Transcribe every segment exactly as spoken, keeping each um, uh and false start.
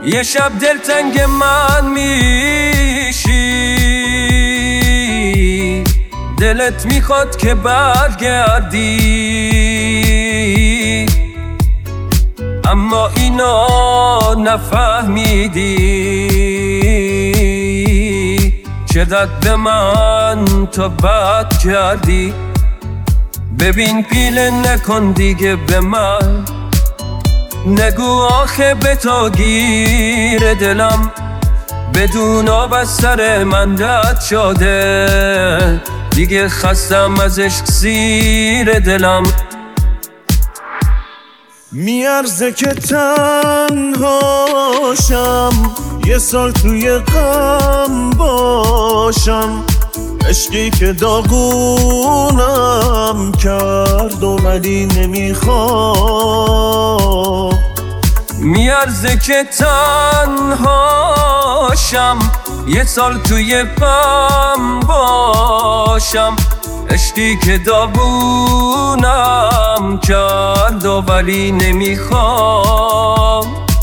یه شب دلتنگ من میشی، دلت میخواد که برگردی، اما اینا نفهمیدی چقدر به من تو بد کردی. ببین پیله نکن دیگه به من، نگو آخه به تا گیر دلم، بدون آب از سر من رد شده، دیگه خستم از عشق زیر دلم. میارزه که تنهاشم، یه سال توی غم باشم، عشقی که داغونم کرد و ولی نمیخوام. میارزه که تنهاشم، یه سال توی غم باشم، عشقی که داغونم کرد و ولی نمیخوام.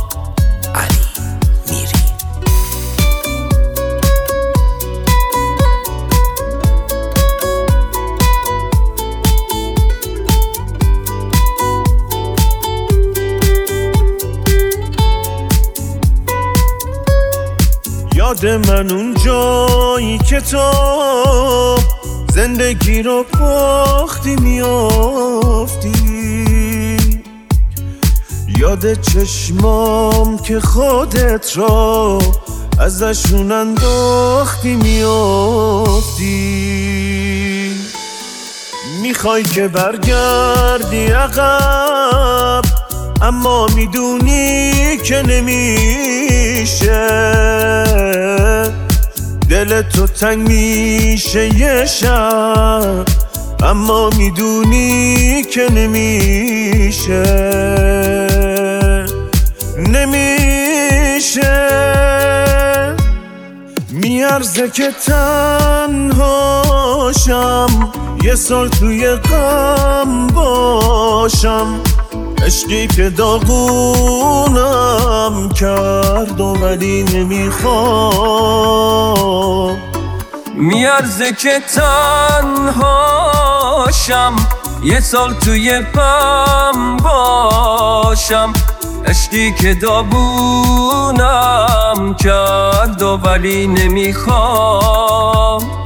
یاد من اون جایی که تو زندگی رو باختی میافتی، یاد چشمام که خودت را ازشون انداختی میافتی. میخوای که برگردی عقب، اما میدونی که نمیشه، دل تو تنگ میشه یه شب، اما میدونی که نمیشه، نمیشه. میارزه که تنهاشم، یه سال توی غم باشم، عشقی که داغونم کرد و ولی نمیخوام. میارزه که تنهاشم، یه سال توی غم باشم، عشقی که داغونم کرد و ولی نمیخوام.